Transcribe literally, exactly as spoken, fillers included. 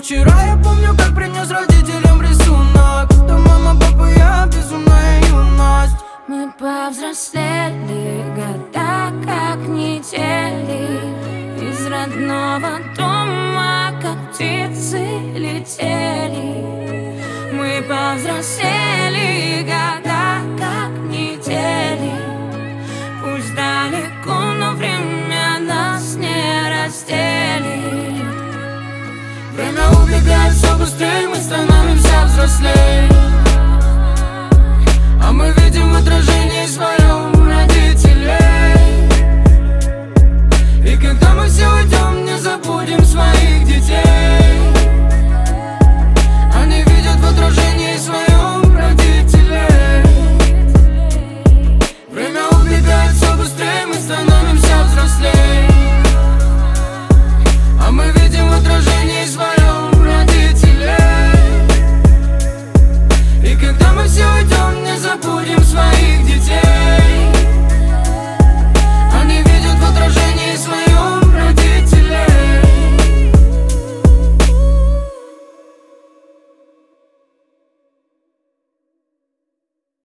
Вчера я помню, как принес родителям рисунок. Да мама, папа, я безумная юность. Мы повзрослели, года как недели. Из родного дома, как птицы, летели. Мы повзрослели, года как недели. Пусть далеко, но время нас не разделит. Время убегает все быстрее, мы становимся взрослее, а мы видим в отражении свои